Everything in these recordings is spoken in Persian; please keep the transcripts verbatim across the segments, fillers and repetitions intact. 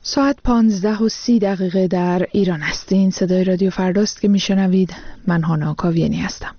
ساعت پانزده و سی دقیقه در ایران است. این صدای رادیو فرداست که میشنوید. من هانا کاویانی هستم.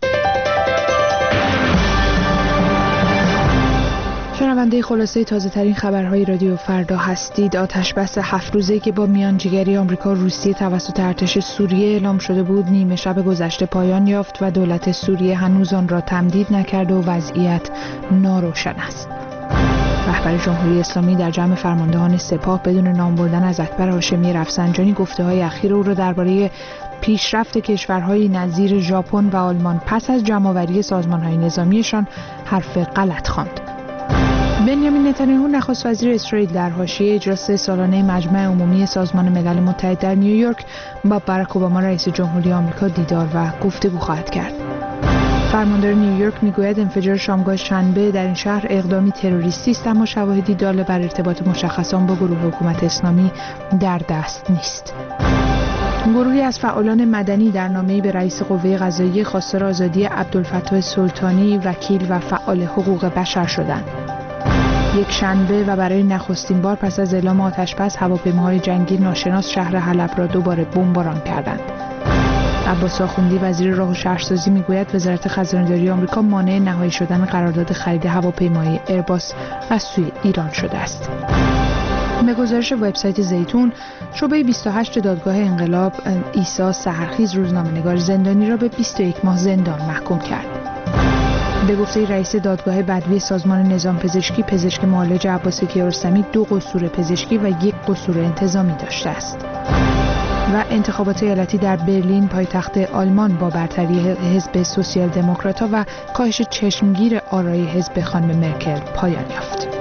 شنونده خلاصه تازه ترین خبرهای رادیو فردا هستید. آتش بس هفت روزه‌ای که با میانجیگری آمریکا و روسیه توسط ارتش سوریه اعلام شده بود نیمه شب گذشته پایان یافت و دولت سوریه هنوز آن را تمدید نکرده و وضعیت ناروشن است. رهبر جمهوری اسلامی در جمع فرماندهان سپاه بدون نام بردن از اکبر هاشمی رفسنجانی گفته‌های اخیر او را درباره پیشرفت کشورهای نظیر ژاپن و آلمان پس از جمع‌آوری سازمان‌های نظامیشان حرف غلط خواند. بنیامین نتانیاهو نخست وزیر اسرائیل در حاشیه اجلاس سالانه مجمع عمومی سازمان ملل متحد در نیویورک با باراک اوباما رئیس جمهوری آمریکا دیدار و گفتگو خواهد کرد. فرماندار نیویورک میگوید انفجار شامگاه شنبه در این شهر اقدامی تروریستی است، اما شواهدی دال بر ارتباط مشخص آن با گروه حکومت اسلامی در دست نیست. گروهی از فعالان مدنی در نامه‌ای به رئیس قوه قضاییه خواستار آزادی عبدالفتاح سلطانی وکیل و فعال حقوق بشر شدند. یک شنبه و برای نخستین بار پس از اعلام آتش‌بس هواپیماهای جنگی ناشناس شهر حلب را دوباره بمباران کردند. عباس آخوندی وزیر راه و شهرسازی میگوید وزارت خزانه‌داری آمریکا مانع نهایی شدن قرارداد خرید هواپیمای ایرباس از سوی ایران شده است. به گزارش وبسایت زیتون، شعبه بیست و هشت دادگاه انقلاب عیسی سحرخیز روزنامه‌نگار زندانی را به بیست و یک ماه زندان محکوم کرد. به گفته رئیس دادگاه بدوی سازمان نظام پزشکی، پزشک معالج عباس کیارستمی دو قصور پزشکی و یک قصور انتظامی داشته است. و انتخابات ایالتی در برلین پایتخت آلمان با برتری حزب سوسیال دموکرات‌ها و کاهش چشمگیر آرای حزب خانم مرکل پایان یافت.